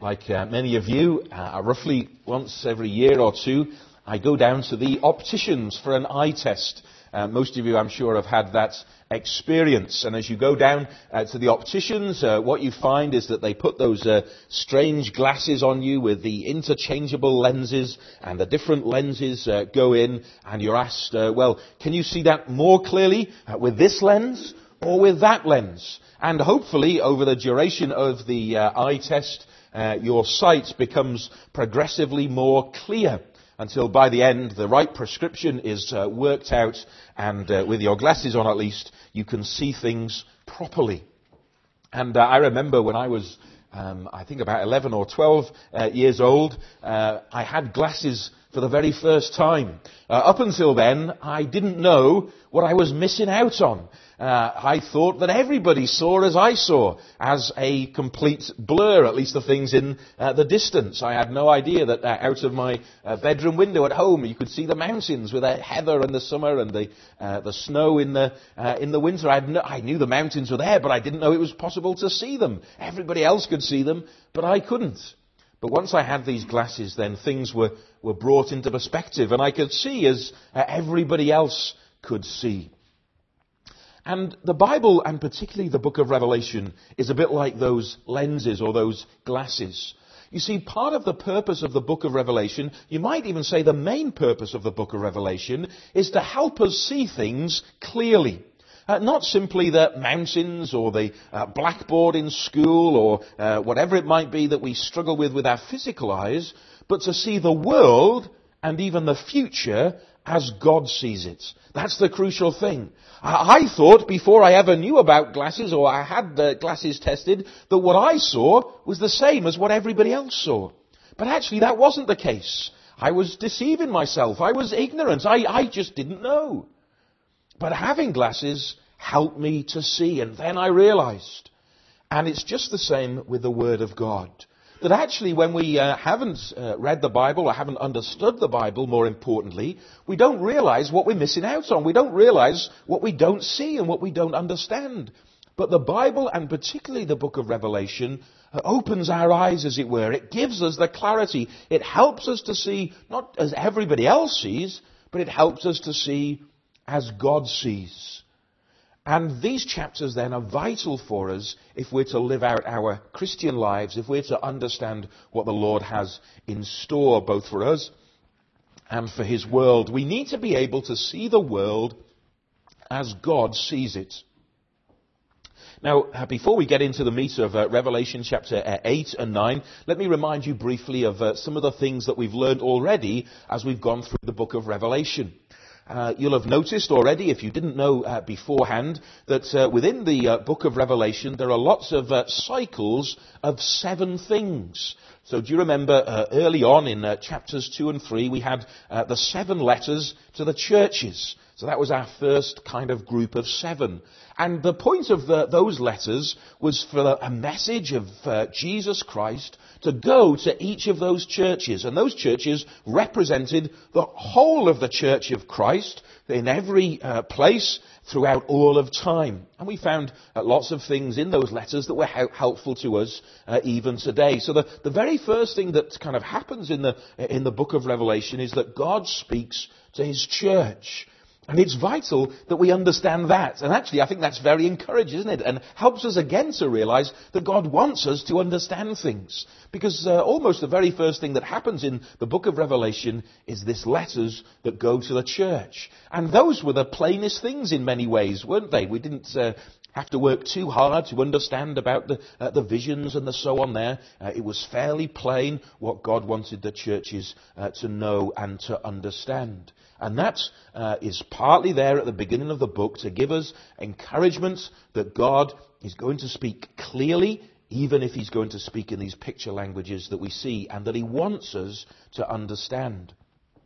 Like many of you, roughly once every year or two, I go down to the opticians for an eye test. Most of you, I'm sure, have had that experience. And as you go down to the opticians, what you find is that they put those strange glasses on you with the interchangeable lenses, and the different lenses go in, and you're asked, well, can you see that more clearly with this lens or with that lens? And hopefully, over the duration of the eye test, your sight becomes progressively more clear, until by the end the right prescription is worked out, and with your glasses on at least, you can see things properly. And I remember when I was, I think about 11 or 12 years old, I had glasses for the very first time. Up until then, I didn't know what I was missing out on. I thought that everybody saw as I saw, as a complete blur, at least the things in the distance. I had no idea that out of my bedroom window at home you could see the mountains with the heather in the summer and the snow in the winter. I knew the mountains were there, but I didn't know it was possible to see them. Everybody else could see them, but I couldn't. But once I had these glasses, then things were brought into perspective, and I could see as everybody else could see. And the Bible, and particularly the book of Revelation, is a bit like those lenses or those glasses. You see, part of the purpose of the book of Revelation, you might even say the main purpose of the book of Revelation, is to help us see things clearly. Not simply the mountains or the blackboard in school or whatever it might be that we struggle with our physical eyes, but to see the world and even the future as God sees it. That's the crucial thing. I thought before I ever knew about glasses, or I had the glasses tested, that what I saw was the same as what everybody else saw. But actually that wasn't the case. I was deceiving myself. I was ignorant. I just didn't know. But having glasses helped me to see, and then I realized. And it's just the same with the Word of God. That actually when we haven't read the Bible or haven't understood the Bible, more importantly, we don't realize what we're missing out on. We don't realize what we don't see and what we don't understand. But the Bible, and particularly the book of Revelation, opens our eyes, as it were. It gives us the clarity. It helps us to see, not as everybody else sees, but it helps us to see as God sees. And these chapters then are vital for us if we're to live out our Christian lives, if we're to understand what the Lord has in store both for us and for His world. We need to be able to see the world as God sees it. Now, before we get into the meat of Revelation chapter 8 and 9, let me remind you briefly of some of the things that we've learned already as we've gone through the book of Revelation. You'll have noticed already, if you didn't know beforehand, that within the book of Revelation there are lots of cycles of 7 things. So do you remember early on in chapters 2 and 3 we had the 7 letters to the churches. So that was our first kind of group of 7. And the point of those letters was for a message of Jesus Christ to go to each of those churches. And those churches represented the whole of the church of Christ in every place throughout all of time. And we found lots of things in those letters that were helpful to us even today. So the very first thing that kind of happens in the book of Revelation is that God speaks to His church. And it's vital that we understand that. And actually, I think that's very encouraging, isn't it? And helps us again to realize that God wants us to understand things. Because almost the very first thing that happens in the book of Revelation is this letters that go to the church. And those were the plainest things in many ways, weren't they? We didn't have to work too hard to understand about the visions and the so on there. It was fairly plain what God wanted the churches to know and to understand. And that is partly there at the beginning of the book to give us encouragement that God is going to speak clearly, even if He's going to speak in these picture languages that we see, and that He wants us to understand.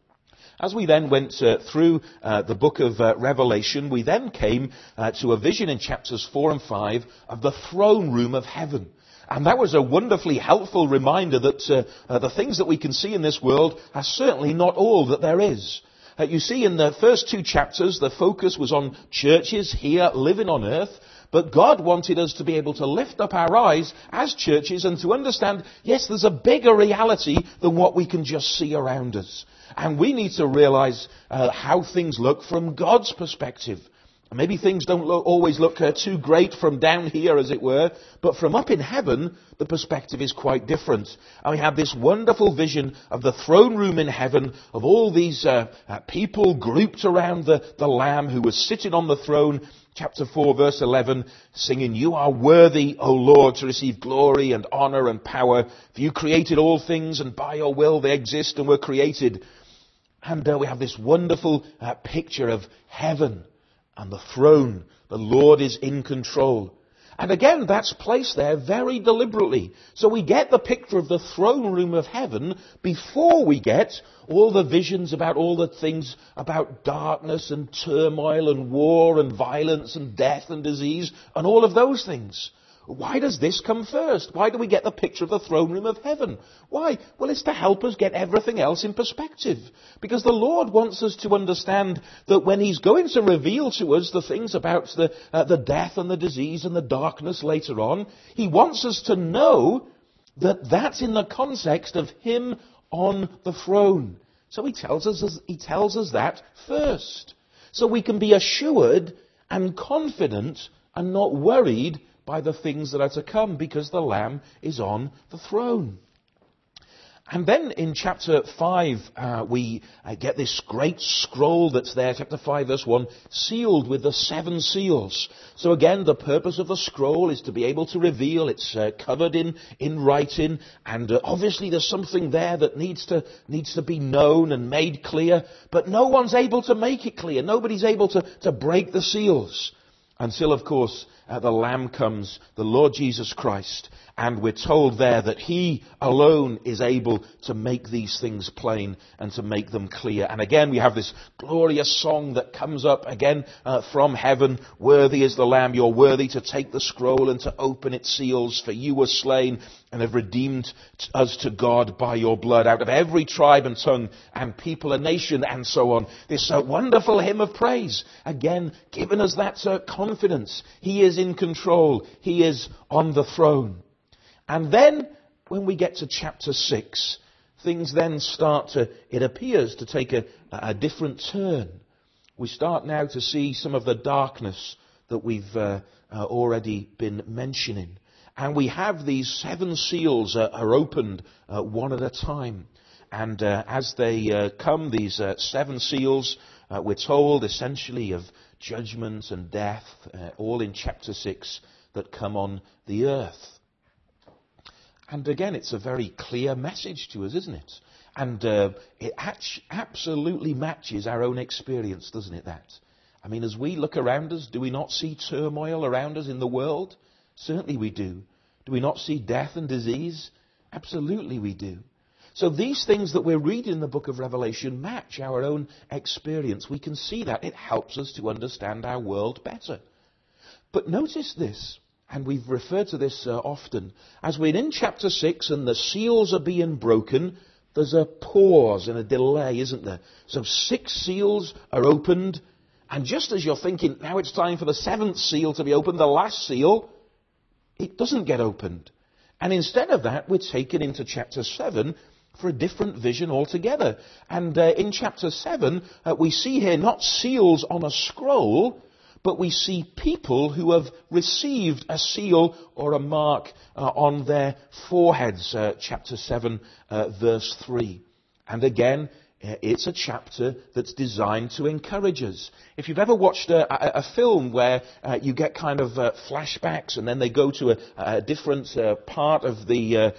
As we then went through the book of Revelation, we then came to a vision in chapters 4 and 5 of the throne room of heaven. And that was a wonderfully helpful reminder that the things that we can see in this world are certainly not all that there is. You see, in the first 2 chapters, the focus was on churches here living on earth. But God wanted us to be able to lift up our eyes as churches and to understand, yes, there's a bigger reality than what we can just see around us. And we need to realize how things look from God's perspective. Maybe things don't always look too great from down here, as it were, but from up in heaven, the perspective is quite different. And we have this wonderful vision of the throne room in heaven, of all these people grouped around the Lamb who was sitting on the throne. Chapter 4, verse 11, singing, "You are worthy, O Lord, to receive glory and honor and power, for you created all things, and by your will they exist and were created." And we have this wonderful picture of heaven and the throne. The Lord is in control. And again, that's placed there very deliberately. So we get the picture of the throne room of heaven before we get all the visions about all the things about darkness and turmoil and war and violence and death and disease and all of those things. Why does this come first? Why do we get the picture of the throne room of heaven? Why? Well, it's to help us get everything else in perspective. Because the Lord wants us to understand that when He's going to reveal to us the things about the death and the disease and the darkness later on, He wants us to know that that's in the context of Him on the throne. So He tells us that first. So we can be assured and confident and not worried by the things that are to come, because the Lamb is on the throne. And then in chapter 5, we get this great scroll that's there, chapter 5, verse 1, sealed with the 7 seals. So again, the purpose of the scroll is to be able to reveal. It's covered in writing, and obviously there's something there that needs to be known and made clear, but no one's able to make it clear. Nobody's able to break the seals. Until, of course, the Lamb comes, the Lord Jesus Christ, and we're told there that He alone is able to make these things plain and to make them clear. And again, we have this glorious song that comes up again from heaven. "Worthy is the Lamb, you're worthy to take the scroll and to open its seals, for you were slain and have redeemed us to God by your blood out of every tribe and tongue and people and nation," and so on. This wonderful hymn of praise, again, giving us that confidence. He is in control. He is on the throne. And then, when we get to chapter 6, things then start to, it appears, to take a different turn. We start now to see some of the darkness that we've already been mentioning. And we have these 7 seals are opened one at a time. And as they come, these 7 seals, we're told essentially of judgment and death, all in chapter 6, that come on the earth. And again, it's a very clear message to us, isn't it? And it absolutely matches our own experience, doesn't it, that? I mean, as we look around us, do we not see turmoil around us in the world? Certainly we do. Do we not see death and disease? Absolutely we do. So these things that we're reading in the book of Revelation match our own experience. We can see that. It helps us to understand our world better. But notice this, and we've referred to this often. As we're in chapter 6 and the seals are being broken, there's a pause and a delay, isn't there? So 6 seals are opened, and just as you're thinking, now it's time for the 7th seal to be opened, the last seal, it doesn't get opened. And instead of that, we're taken into chapter 7 for a different vision altogether. And in chapter 7, we see here not seals on a scroll, but we see people who have received a seal or a mark on their foreheads. Chapter 7, verse 3. And again, it's a chapter that's designed to encourage us. If you've ever watched a film where you get kind of flashbacks and then they go to a different part of the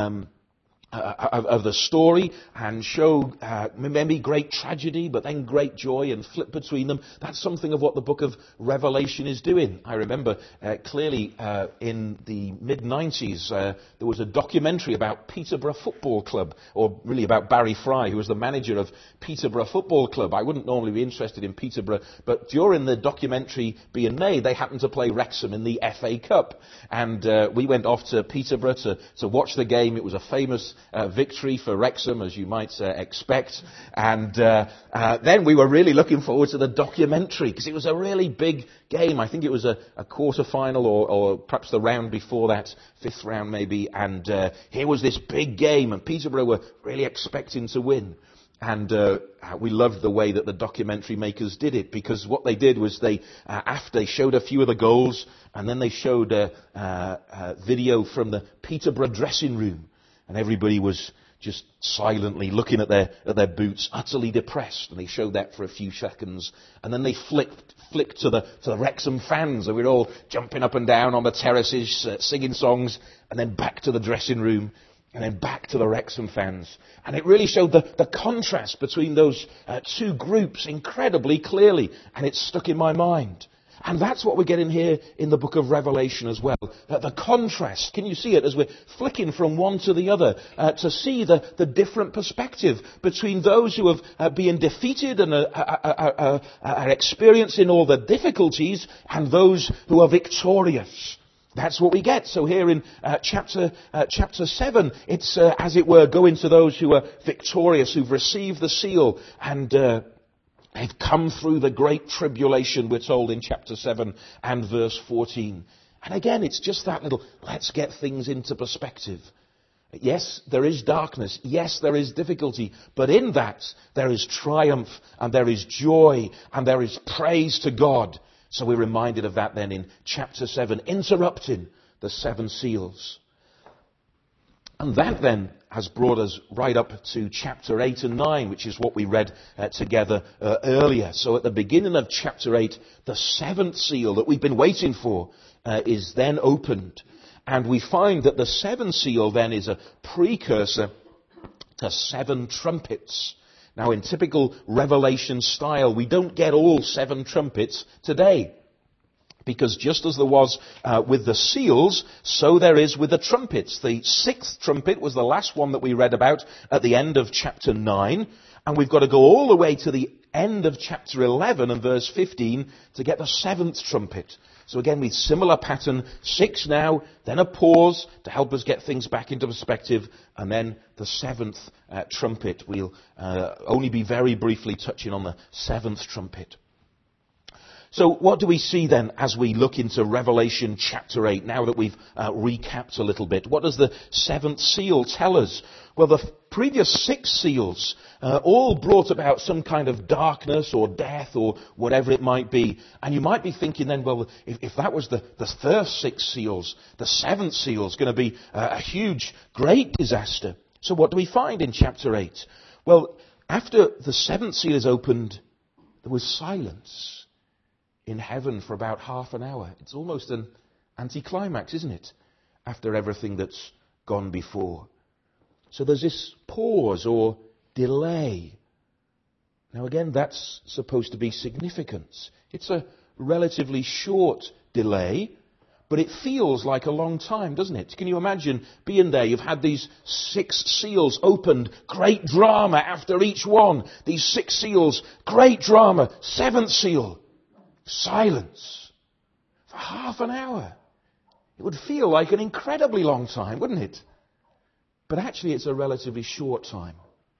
story and show maybe great tragedy but then great joy and flip between them, that's something of what the book of Revelation is doing. I remember clearly in the mid-90s there was a documentary about Peterborough Football Club, or really about Barry Fry, who was the manager of Peterborough Football Club. I wouldn't normally be interested in Peterborough, but during the documentary being made, they happened to play Wrexham in the FA Cup, and we went off to Peterborough to watch the game. It was a famous victory for Wrexham, as you might expect. And then we were really looking forward to the documentary, because it was a really big game. I think it was a quarter-final or perhaps the round before that, fifth round maybe. And here was this big game, and Peterborough were really expecting to win. And we loved the way that the documentary makers did it, because what they did was after they showed a few of the goals, and then they showed a video from the Peterborough dressing room, and everybody was just silently looking at their boots, utterly depressed. And they showed that for a few seconds, and then they flicked to the Wrexham fans, and we were all jumping up and down on the terraces, singing songs, and then back to the dressing room. And then back to the Wrexham fans. And it really showed the contrast between those two groups incredibly clearly. And it stuck in my mind. And that's what we're getting here in the book of Revelation as well. The contrast, can you see it as we're flicking from one to the other, to see the different perspective between those who have been defeated and are experiencing all the difficulties, and those who are victorious. That's what we get. So here in chapter 7, it's, as it were, going to those who are victorious, who've received the seal, and they've come through the great tribulation, we're told in chapter 7 and verse 14. And again, it's just that little, let's get things into perspective. Yes, there is darkness. Yes, there is difficulty. But in that, there is triumph, and there is joy, and there is praise to God. So we're reminded of that then in chapter 7, interrupting the 7 seals. And that then has brought us right up to chapter 8 and 9, which is what we read together earlier. So at the beginning of chapter 8, the 7th seal that we've been waiting for is then opened. And we find that the 7th seal then is a precursor to 7 trumpets. Now, in typical Revelation style, we don't get all 7 trumpets today. Because just as there was with the seals, so there is with the trumpets. The 6th trumpet was the last one that we read about at the end of chapter 9. And we've got to go all the way to the end of chapter 11 and verse 15 to get the 7th trumpet. So again, with similar pattern, 6 now, then a pause to help us get things back into perspective, and then the 7th trumpet. We'll only be very briefly touching on the 7th trumpet. So what do we see then as we look into Revelation chapter 8, now that we've recapped a little bit? What does the 7th seal tell us? Well, the previous 6 seals all brought about some kind of darkness or death or whatever it might be. And you might be thinking then, well, if that was the first 6 seals, the 7th seal is going to be a huge, great disaster. So what do we find in chapter 8? Well, after the 7th seal is opened, there was silence in heaven for about half an hour. It's almost an anticlimax, isn't it? After everything that's gone before. So there's this pause or delay. Now again, that's supposed to be significant. It's a relatively short delay, but it feels like a long time, doesn't it? Can you imagine being there? You've had these 6 seals opened, great drama after each one. These 6 seals, great drama, 7th seal. Silence for half an hour. It would feel like an incredibly long time, wouldn't it? But actually it's a relatively short time.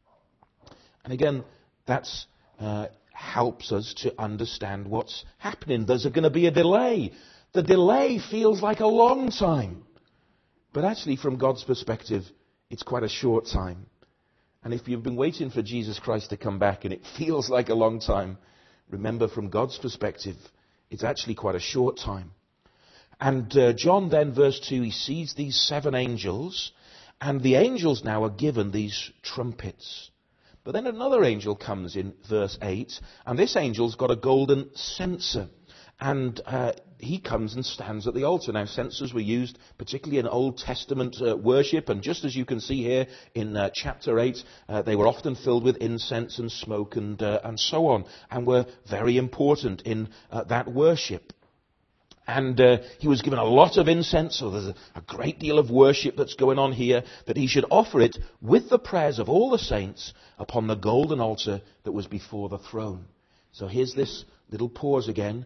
And again, that helps us to understand what's happening. There's going to be a delay. The delay feels like a long time. But actually, from God's perspective, it's quite a short time. And if you've been waiting for Jesus Christ to come back and it feels like a long time, remember, from God's perspective, it's actually quite a short time. And John then, verse 2, he sees these 7 angels, and the angels now are given these trumpets. But then another angel comes in verse 8, and this angel's got a golden censer. And he comes and stands at the altar. Now, censers were used particularly in Old Testament worship, and just as you can see here in chapter 8, they were often filled with incense and smoke and so on, and were very important in that worship. And he was given a lot of incense, so there's a great deal of worship that's going on here, that he should offer it with the prayers of all the saints upon the golden altar that was before the throne. So here's this little pause again.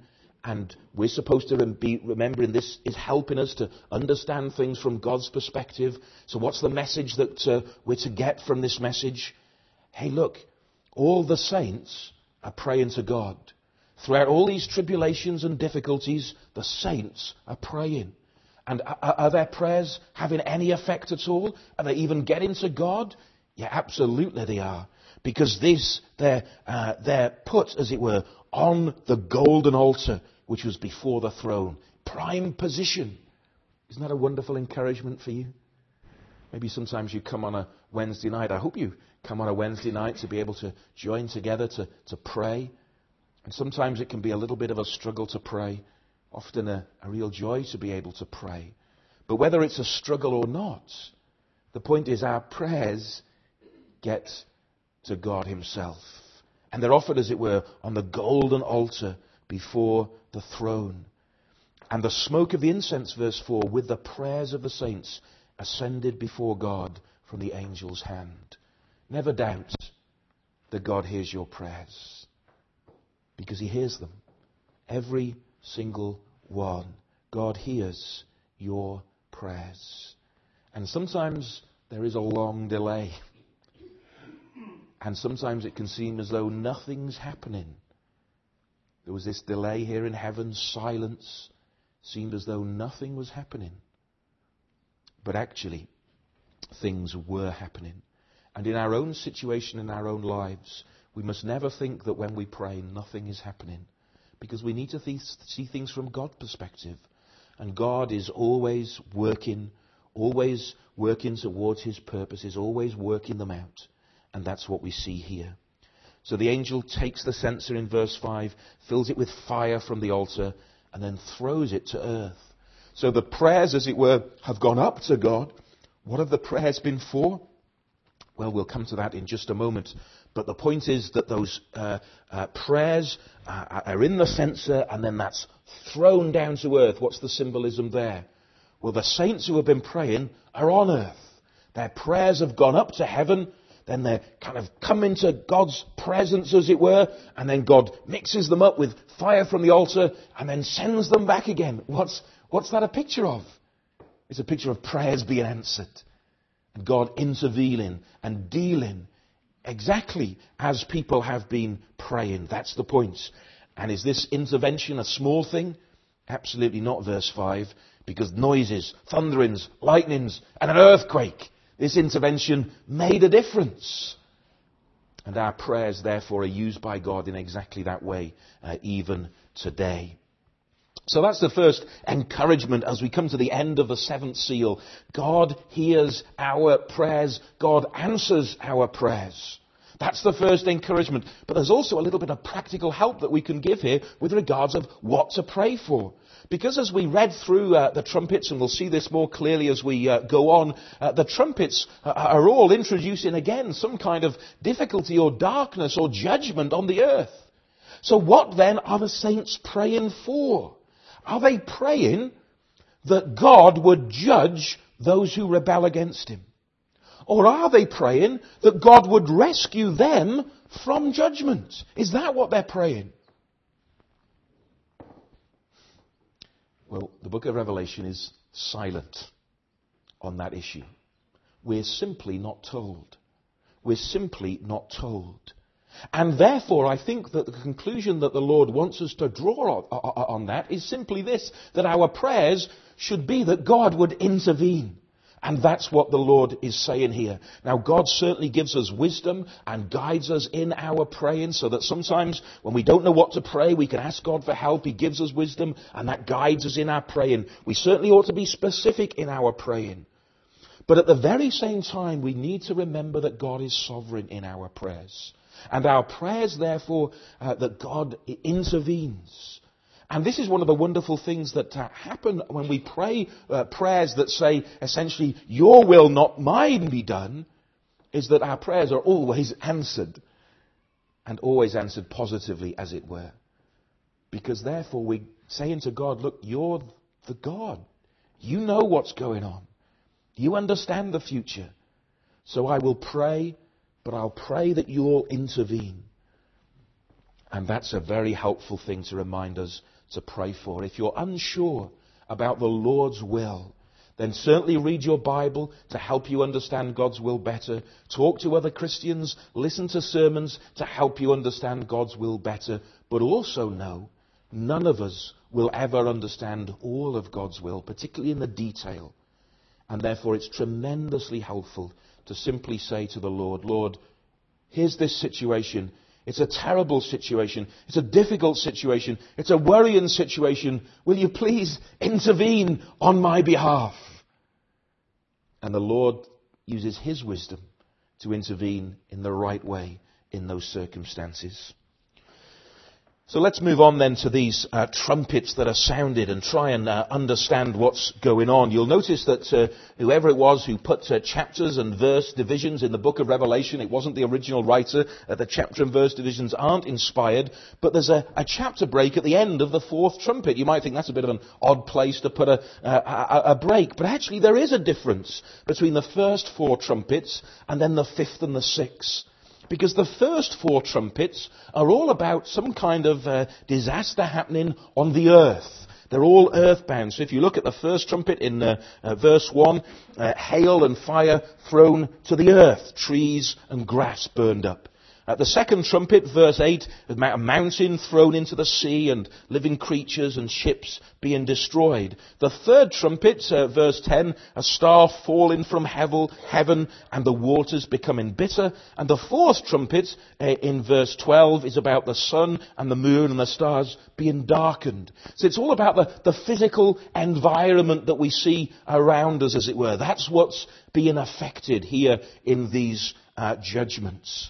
And we're supposed to be remembering this is helping us to understand things from God's perspective. So what's the message that we're to get from this message? Hey, look, all the saints are praying to God. Throughout all these tribulations and difficulties, the saints are praying. And are their prayers having any effect at all? Are they even getting to God? Yeah, absolutely they are. Because they're put, as it were, on the golden altar, which was before the throne. Prime position. Isn't that a wonderful encouragement for you? Maybe sometimes you come on a Wednesday night. I hope you come on a Wednesday night to be able to join together to pray. And sometimes it can be a little bit of a struggle to pray. Often a real joy to be able to pray. But whether it's a struggle or not, the point is our prayers get to God himself. And they're offered, as it were, on the golden altar before the throne. And the smoke of the incense, verse 4, with the prayers of the saints, ascended before God from the angel's hand. Never doubt that God hears your prayers, because he hears them. Every single one. God hears your prayers. And sometimes there is a long delay. And sometimes it can seem as though nothing's happening. There was this delay here in heaven, silence. Seemed as though nothing was happening. But actually, things were happening. And in our own situation, in our own lives, we must never think that when we pray, nothing is happening. Because we need to see things from God's perspective. And God is always working towards his purposes, always working them out. And that's what we see here. So the angel takes the censer in verse 5, fills it with fire from the altar, and then throws it to earth. So the prayers, as it were, have gone up to God. What have the prayers been for? Well, we'll come to that in just a moment. But the point is that those prayers are in the censer, and then that's thrown down to earth. What's the symbolism there? Well, the saints who have been praying are on earth. Their prayers have gone up to heaven. Then they kind of come into God's presence, as it were, and then God mixes them up with fire from the altar and then sends them back again. What's that a picture of? It's a picture of prayers being answered. And God intervening and dealing exactly as people have been praying. That's the point. And is this intervention a small thing? Absolutely not, verse 5, because noises, thunderings, lightnings, and an earthquake, this intervention made a difference. And our prayers, therefore, are used by God in exactly that way, even today. So that's the first encouragement as we come to the end of the seventh seal. God hears our prayers. God answers our prayers. That's the first encouragement. But there's also a little bit of practical help that we can give here with regards of what to pray for. Because as we read through the trumpets, and we'll see this more clearly as we go on, the trumpets are all introducing again some kind of difficulty or darkness or judgment on the earth. So what then are the saints praying for? Are they praying that God would judge those who rebel against him? Or are they praying that God would rescue them from judgment? Is that what they're praying? Well, the book of Revelation is silent on that issue. We're simply not told. We're simply not told. And therefore, I think that the conclusion that the Lord wants us to draw on that is simply this, that our prayers should be that God would intervene. And that's what the Lord is saying here. Now, God certainly gives us wisdom and guides us in our praying, so that sometimes when we don't know what to pray, we can ask God for help. He gives us wisdom, and that guides us in our praying. We certainly ought to be specific in our praying. But at the very same time, we need to remember that God is sovereign in our prayers. And our prayers, therefore, that God intervenes. And this is one of the wonderful things that happen when we pray prayers that say, essentially, your will, not mine, be done, is that our prayers are always answered. And always answered positively, as it were. Because therefore we saying to God, look, you're the God. You know what's going on. You understand the future. So I will pray, but I'll pray that you'll intervene. And that's a very helpful thing to remind us to pray for. If you're unsure about the Lord's will, then certainly read your Bible to help you understand God's will better. Talk to other Christians. Listen to sermons to help you understand God's will better. But also know, none of us will ever understand all of God's will, particularly in the detail. And therefore it's tremendously helpful to simply say to the Lord, Lord, here's this situation. It's a terrible situation. It's a difficult situation. It's a worrying situation. Will you please intervene on my behalf? And the Lord uses his wisdom to intervene in the right way in those circumstances. So let's move on then to these trumpets that are sounded and try and understand what's going on. You'll notice that whoever it was who put chapters and verse divisions in the book of Revelation, it wasn't the original writer. The chapter and verse divisions aren't inspired, but there's a chapter break at the end of the fourth trumpet. You might think that's a bit of an odd place to put a break, but actually there is a difference between the first four trumpets and then the fifth and the sixth. Because the first four trumpets are all about some kind of disaster happening on the earth. They're all earthbound. So if you look at the first trumpet in verse 1, hail and fire thrown to the earth, trees and grass burned up. The second trumpet, verse 8, a mountain thrown into the sea and living creatures and ships being destroyed. The third trumpet, verse 10, a star falling from heaven and the waters becoming bitter. And the fourth trumpet, in verse 12, is about the sun and the moon and the stars being darkened. So it's all about the physical environment that we see around us, as it were. That's what's being affected here in these judgments.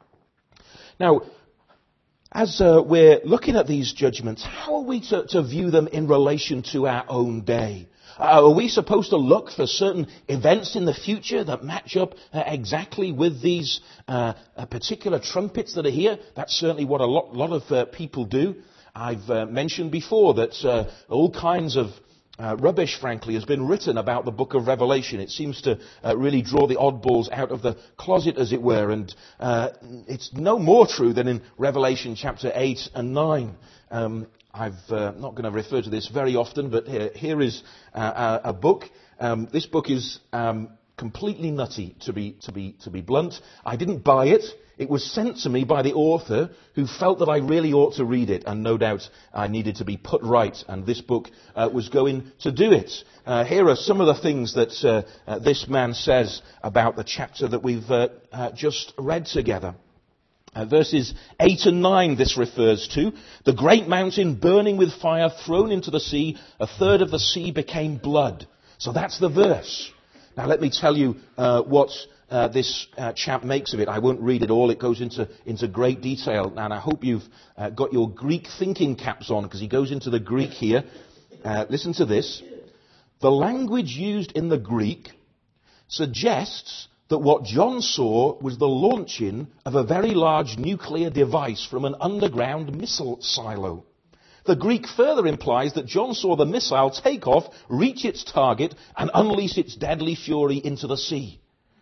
Now, as we're looking at these judgments, how are we to view them in relation to our own day? Are we supposed to look for certain events in the future that match up exactly with these particular trumpets that are here? That's certainly what a lot of people do. I've mentioned before that all kinds of rubbish, frankly, has been written about the book of Revelation. It seems to really draw the oddballs out of the closet, as it were. And it's no more true than in Revelation chapter 8 and 9. I'm not going to refer to this very often, but here is a book. This book is completely nutty, to be blunt. I didn't buy it. It was sent to me by the author, who felt that I really ought to read it, and no doubt I needed to be put right, and this book was going to do it. Here are some of the things that this man says about the chapter that we've just read together. Verses 8 and 9 this refers to. The great mountain burning with fire thrown into the sea, a third of the sea became blood. So that's the verse. Now let me tell you what this chap makes of it. I won't read it all. It goes into great detail. And I hope you've got your Greek thinking caps on, because he goes into the Greek here. Listen to this. The language used in the Greek suggests that what John saw was the launching of a very large nuclear device from an underground missile silo. The Greek further implies that John saw the missile take off, reach its target, and unleash its deadly fury into the sea.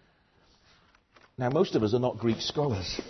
Now, most of us are not Greek scholars.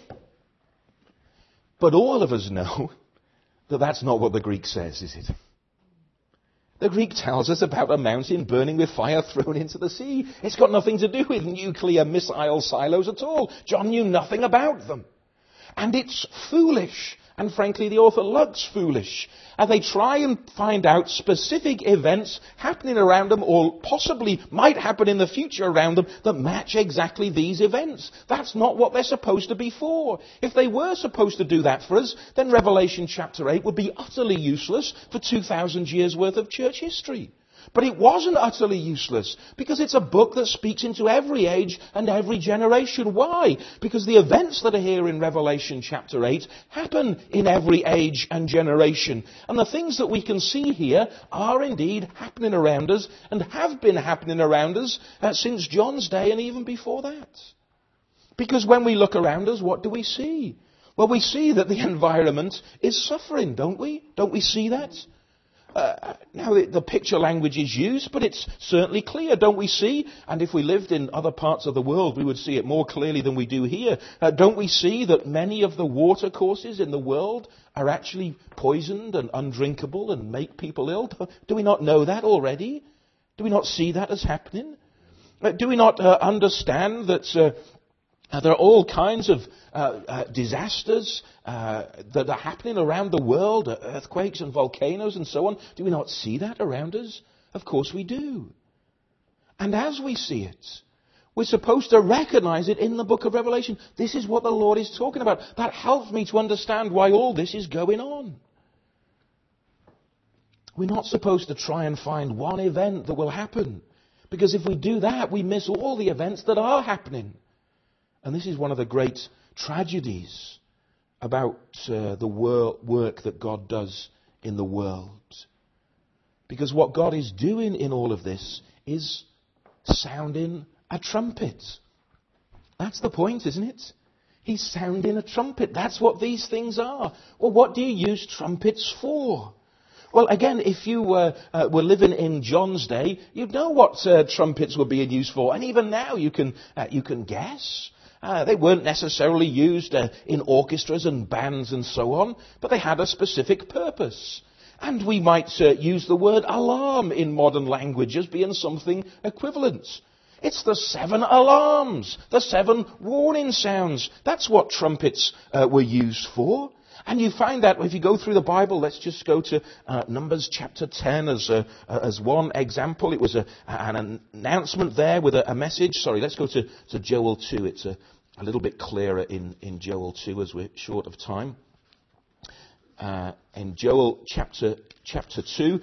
But all of us know that that's not what the Greek says, is it? The Greek tells us about a mountain burning with fire thrown into the sea. It's got nothing to do with nuclear missile silos at all. John knew nothing about them. And it's foolish. And frankly, the author looks foolish. And they try and find out specific events happening around them, or possibly might happen in the future around them, that match exactly these events. That's not what they're supposed to be for. If they were supposed to do that for us, then Revelation chapter 8 would be utterly useless for 2,000 years worth of church history. But it wasn't utterly useless, because it's a book that speaks into every age and every generation. Why? Because the events that are here in Revelation chapter 8 happen in every age and generation. And the things that we can see here are indeed happening around us, and have been happening around us since John's day and even before that. Because when we look around us, what do we see? Well, we see that the environment is suffering, don't we? Don't we see that? Now, the picture language is used, but it's certainly clear, don't we see? And if we lived in other parts of the world, we would see it more clearly than we do here. Don't we see that many of the water courses in the world are actually poisoned and undrinkable and make people ill? Do we not know that already? Do we not see that as happening? Do we not understand that there are all kinds of disasters that are happening around the world, earthquakes and volcanoes and so on? Do we not see that around us? Of course we do. And as we see it, we're supposed to recognize it in the book of Revelation. This is what the Lord is talking about. That helps me to understand why all this is going on. We're not supposed to try and find one event that will happen, because if we do that, we miss all the events that are happening. And this is one of the great tragedies about the work that God does in the world. Because what God is doing in all of this is sounding a trumpet. That's the point, isn't it? He's sounding a trumpet. That's what these things are. Well, what do you use trumpets for? Well, again, if you were living in John's day, you'd know what trumpets were being used for. And even now you can guess. They weren't necessarily used in orchestras and bands and so on, but they had a specific purpose. And we might use the word alarm in modern language as being something equivalent. It's the 7 alarms, the 7 warning sounds. That's what trumpets were used for. And you find that if you go through the Bible, let's just go to Numbers chapter 10 as one example. It was an announcement there with a message. Sorry, let's go to Joel 2. It's a little bit clearer in Joel 2 as we're short of time. In Joel chapter 2,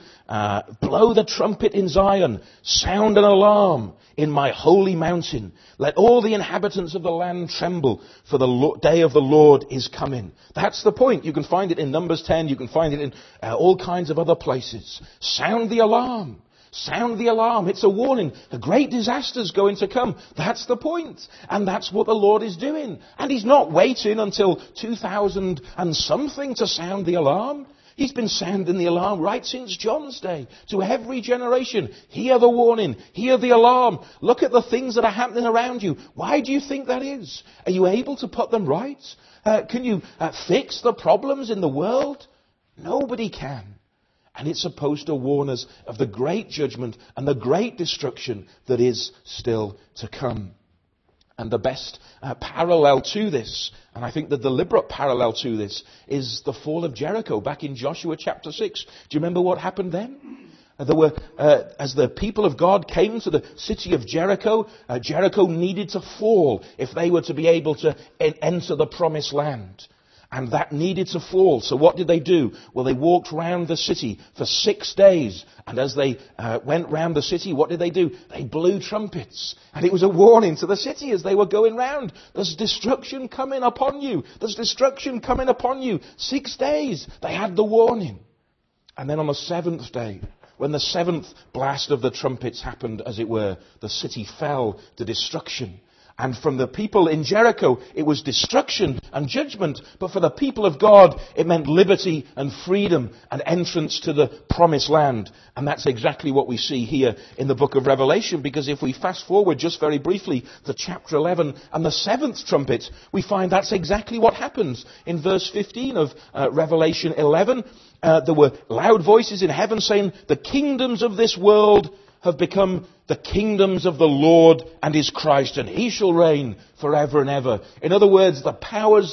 blow the trumpet in Zion, sound an alarm in my holy mountain. Let all the inhabitants of the land tremble, for the day of the Lord is coming. That's the point. You can find it in Numbers 10. You can find it in all kinds of other places. Sound the alarm. Sound the alarm. It's a warning. A great disaster's going to come. That's the point. And that's what the Lord is doing. And He's not waiting until 2000 and something to sound the alarm. He's been sounding the alarm right since John's day. To every generation. Hear the warning. Hear the alarm. Look at the things that are happening around you. Why do you think that is? Are you able to put them right? Can you fix the problems in the world? Nobody can. And it's supposed to warn us of the great judgment and the great destruction that is still to come. And the best parallel to this, and I think the deliberate parallel to this, is the fall of Jericho back in Joshua chapter 6. Do you remember what happened then? There were, as the people of God came to the city of Jericho, Jericho needed to fall if they were to be able to enter the promised land. And that needed to fall. So what did they do? Well, they walked round the city for 6 days. And as they went round the city, what did they do? They blew trumpets. And it was a warning to the city as they were going round. There's destruction coming upon you. There's destruction coming upon you. 6 days. They had the warning. And then on the 7th day, when the 7th blast of the trumpets happened, as it were, the city fell to destruction. And from the people in Jericho, it was destruction and judgment. But for the people of God, it meant liberty and freedom and entrance to the promised land. And that's exactly what we see here in the book of Revelation. Because if we fast forward just very briefly to chapter 11 and the 7th trumpet, we find that's exactly what happens. In verse 15 of Revelation 11, there were loud voices in heaven saying, the kingdoms of this world have become the kingdoms of the Lord and His Christ, and He shall reign forever and ever. In other words, the powers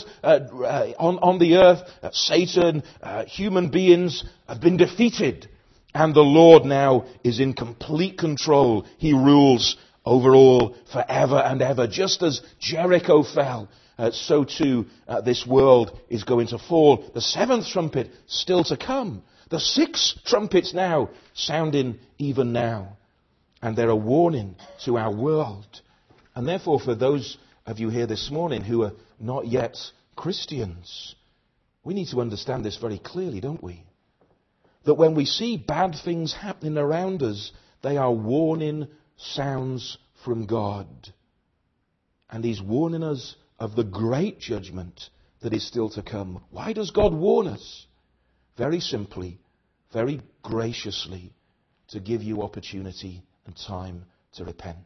on the earth, Satan, human beings, have been defeated. And the Lord now is in complete control. He rules over all forever and ever. Just as Jericho fell, so too this world is going to fall. The 7th trumpet still to come. The 6 trumpets now sounding even now. And they're a warning to our world. And therefore, for those of you here this morning who are not yet Christians, we need to understand this very clearly, don't we? That when we see bad things happening around us, they are warning sounds from God. And He's warning us of the great judgment that is still to come. Why does God warn us? Very simply, very graciously to give you opportunity and time to repent.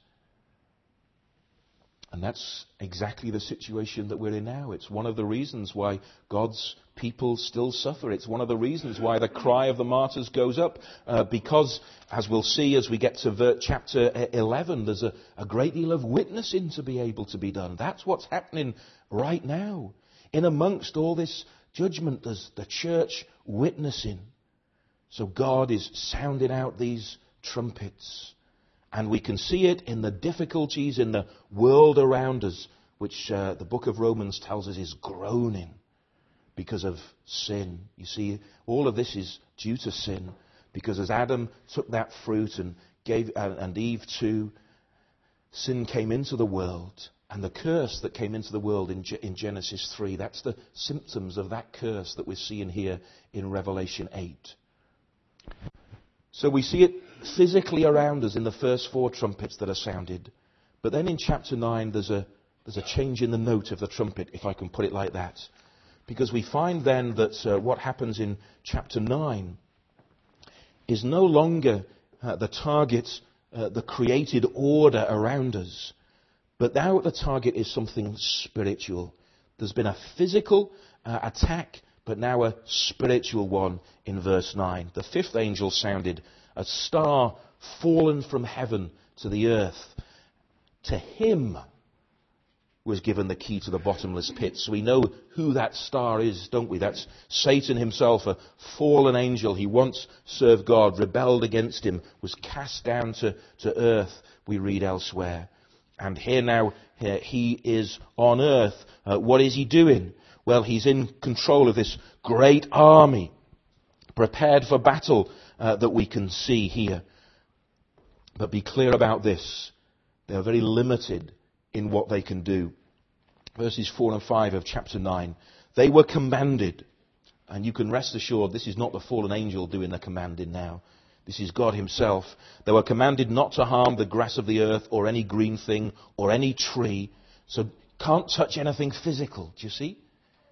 And that's exactly the situation that we're in now. It's one of the reasons why God's people still suffer. It's one of the reasons why the cry of the martyrs goes up. Because, as we'll see as we get to chapter 11, there's a great deal of witnessing to be able to be done. That's what's happening right now. In amongst all this judgment, there's the church witnessing. So God is sounding out these trumpets. And we can see it in the difficulties in the world around us, which the book of Romans tells us is groaning because of sin. You see, all of this is due to sin, because as Adam took that fruit and and Eve too, sin came into the world. And the curse that came into the world in Genesis 3, that's the symptoms of that curse that we're seeing here in Revelation 8. So we see it physically around us in the first 4 trumpets that are sounded. But then in chapter 9 there's a change in the note of the trumpet, if I can put it like that. Because we find then that what happens in chapter 9 is no longer the target, the created order around us. But now the target is something spiritual. There's been a physical attack, but now a spiritual one in verse 9. The 5th angel sounded, a star fallen from heaven to the earth. To him was given the key to the bottomless pit. So we know who that star is, don't we? That's Satan himself, a fallen angel. He once served God, rebelled against him, was cast down to earth, we read elsewhere. And here now, he is on earth. What is he doing? Well, he's in control of this great army, prepared for battle, that we can see here. But be clear about this. They are very limited in what they can do. Verses 4 and 5 of chapter 9. They were commanded, and you can rest assured this is not the fallen angel doing the commanding now. This is God himself. They were commanded not to harm the grass of the earth or any green thing or any tree. So can't touch anything physical, do you see?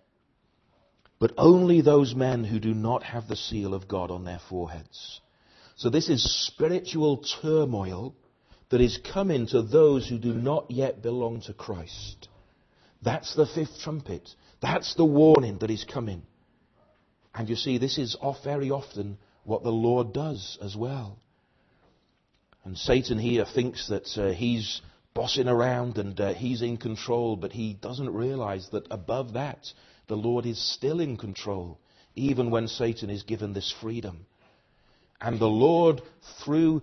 But only those men who do not have the seal of God on their foreheads. So this is spiritual turmoil that is coming to those who do not yet belong to Christ. That's the 5th trumpet. That's the warning that is coming. And you see, this is very often what the Lord does as well. And Satan here thinks that he's bossing around and he's in control, but he doesn't realize that above that, the Lord is still in control, even when Satan is given this freedom. And the Lord, through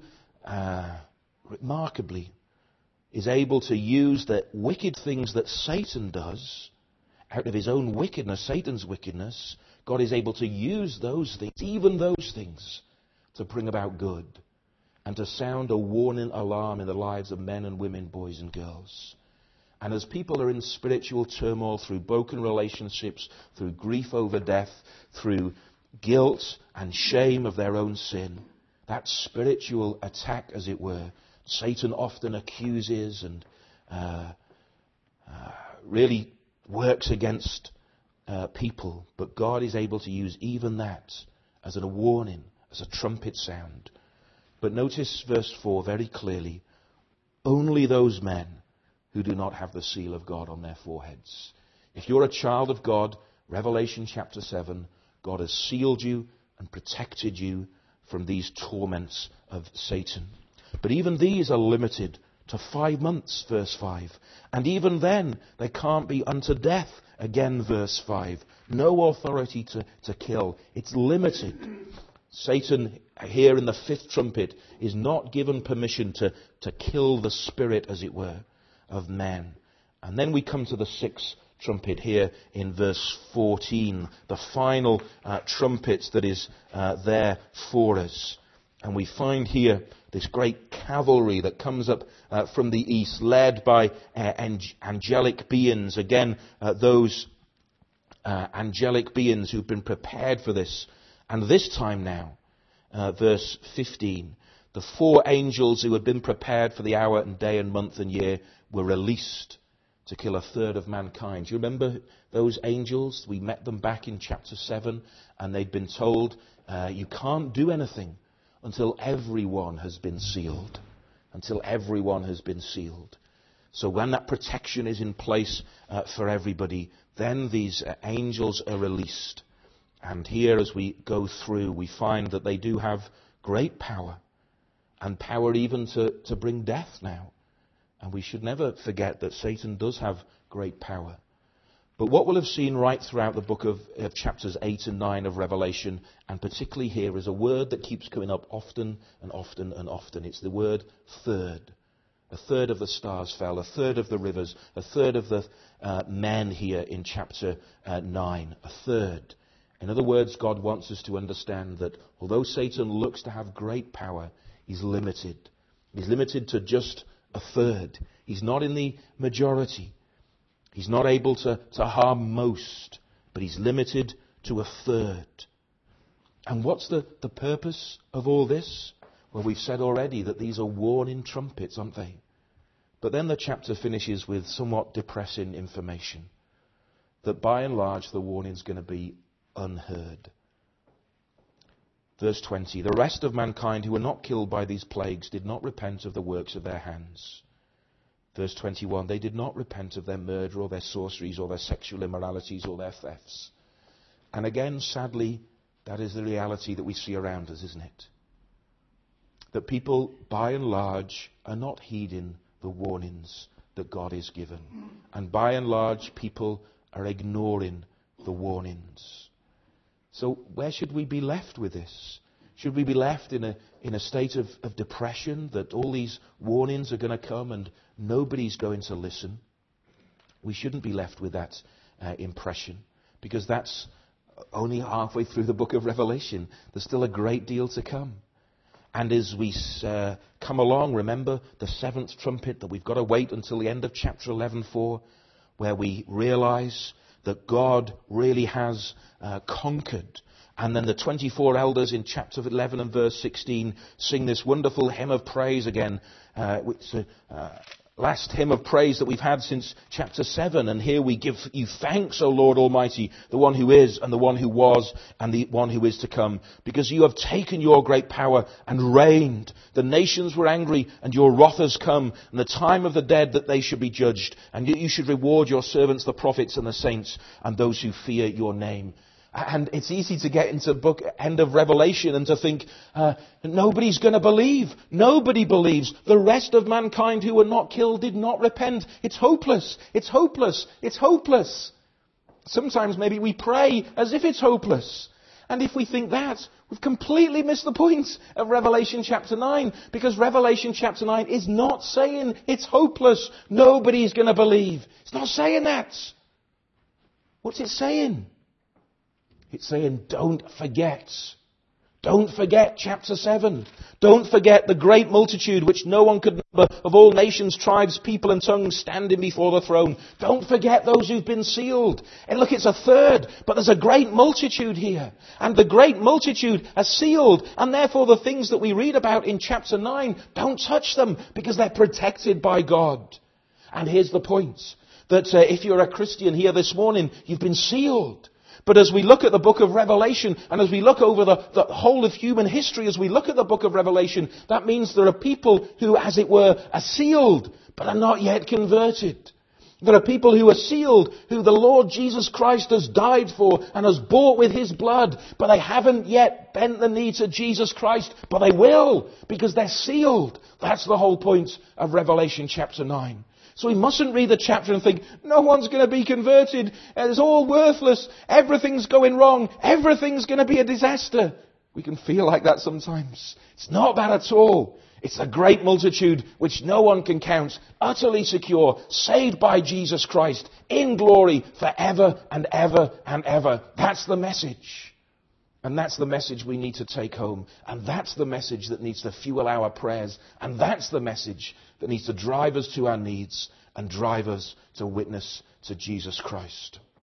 remarkably, is able to use the wicked things that Satan does out of his own wickedness, Satan's wickedness. God is able to use those things, even those things, to bring about good and to sound a warning alarm in the lives of men and women, boys and girls. And as people are in spiritual turmoil through broken relationships, through grief over death, through guilt and shame of their own sin, that spiritual attack, as it were, Satan often accuses and really works against people. But God is able to use even that as a warning, as a trumpet sound. But notice verse 4 very clearly. Only those men who do not have the seal of God on their foreheads. If you're a child of God, Revelation chapter 7, God has sealed you and protected you from these torments of Satan. But even these are limited to 5 months, verse 5. And even then, they can't be unto death, again, verse 5. No authority to kill. It's limited. Satan, here in the 5th trumpet, is not given permission to kill the spirit, as it were, of man. And then we come to the 6th trumpet here in verse 14, the final trumpet that is there for us. And we find here this great cavalry that comes up from the east, led by angelic beings. Again, those angelic beings who've been prepared for this. And this time now, verse 15, the 4 angels who had been prepared for the hour and day and month and year were released to kill a third of mankind. Do you remember those angels? We met them back in chapter 7, and they'd been told, you can't do anything until everyone has been sealed. Until everyone has been sealed. So when that protection is in place for everybody, then these angels are released. And here, as we go through, we find that they do have great power, and power even to bring death now. And we should never forget that Satan does have great power. But what we'll have seen right throughout the book of chapters 8 and 9 of Revelation, and particularly here, is a word that keeps coming up often and often and often. It's the word third. A third of the stars fell, a third of the rivers, a third of the men here in chapter 9. A third. In other words, God wants us to understand that although Satan looks to have great power, he's limited. He's limited to just a third. He's not in the majority. He's not able to harm most, but he's limited to a third. And what's the purpose of all this? Well, we've said already that these are warning trumpets, aren't they? But then the chapter finishes with somewhat depressing information. That by and large the warning's going to be unheard. Verse 20, the rest of mankind who were not killed by these plagues did not repent of the works of their hands. Verse 21, they did not repent of their murder or their sorceries or their sexual immoralities or their thefts. And again, sadly, that is the reality that we see around us, isn't it? That people, by and large, are not heeding the warnings that God has given. And by and large, people are ignoring the warnings. So where should we be left with this? Should we be left in a state of depression that all these warnings are going to come and nobody's going to listen? We shouldn't be left with that impression, because that's only halfway through the book of Revelation. There's still a great deal to come. And as we come along, remember the seventh trumpet that we've got to wait until the end of chapter 11 for, where we realize that God really has conquered. And then the 24 elders in chapter 11 and verse 16 sing this wonderful hymn of praise again. It's last hymn of praise that we've had since chapter 7. And here we give you thanks, O Lord Almighty, the one who is and the one who was and the one who is to come. Because you have taken your great power and reigned. The nations were angry and your wrath has come. And the time of the dead that they should be judged. And you should reward your servants, the prophets and the saints, and those who fear your name. And it's easy to get into end of Revelation and to think, nobody's going to believe. Nobody believes. The rest of mankind who were not killed did not repent. It's hopeless. It's hopeless. It's hopeless. Sometimes maybe we pray as if it's hopeless. And if we think that, we've completely missed the point of Revelation chapter 9. Because Revelation chapter 9 is not saying it's hopeless. Nobody's going to believe. It's not saying that. What's it saying? It's saying, don't forget. Don't forget chapter 7. Don't forget the great multitude which no one could number of all nations, tribes, people and tongues standing before the throne. Don't forget those who've been sealed. And look, it's a third, but there's a great multitude here. And the great multitude are sealed. And therefore the things that we read about in chapter 9, don't touch them because they're protected by God. And here's the point. That if you're a Christian here this morning, you've been sealed. But as we look at the book of Revelation, and as we look over the whole of human history, as we look at the book of Revelation, that means there are people who, as it were, are sealed, but are not yet converted. There are people who are sealed, who the Lord Jesus Christ has died for and has bought with his blood, but they haven't yet bent the knee to Jesus Christ, but they will, because they're sealed. That's the whole point of Revelation chapter 9. So we mustn't read the chapter and think, no one's going to be converted. It's all worthless. Everything's going wrong. Everything's going to be a disaster. We can feel like that sometimes. It's not that at all. It's a great multitude which no one can count, utterly secure, saved by Jesus Christ, in glory forever and ever and ever. That's the message. And that's the message we need to take home. And that's the message that needs to fuel our prayers. And that's the message that needs to drive us to our needs and drive us to witness to Jesus Christ.